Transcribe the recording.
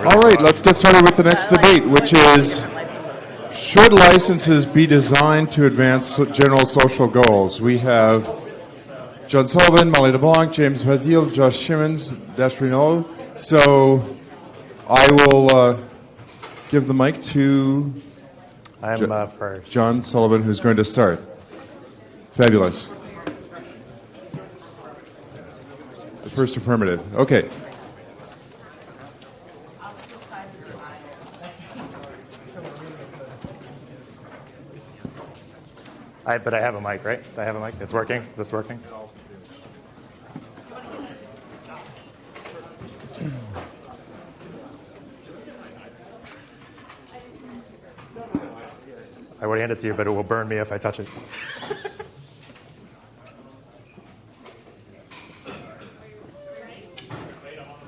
All right, let's get started with the next debate, which is, should licenses be designed to advance general social goals? We have John Sullivan, Molly LeBlanc, James Vasile, Josh Simmons, Dash Renault. So I will give the mic to first. John Sullivan, who's going to start. Fabulous. The first affirmative. Okay. But I have a mic, right? I have a mic. It's working. Is this working? I would hand it to you, but it will burn me if I touch it.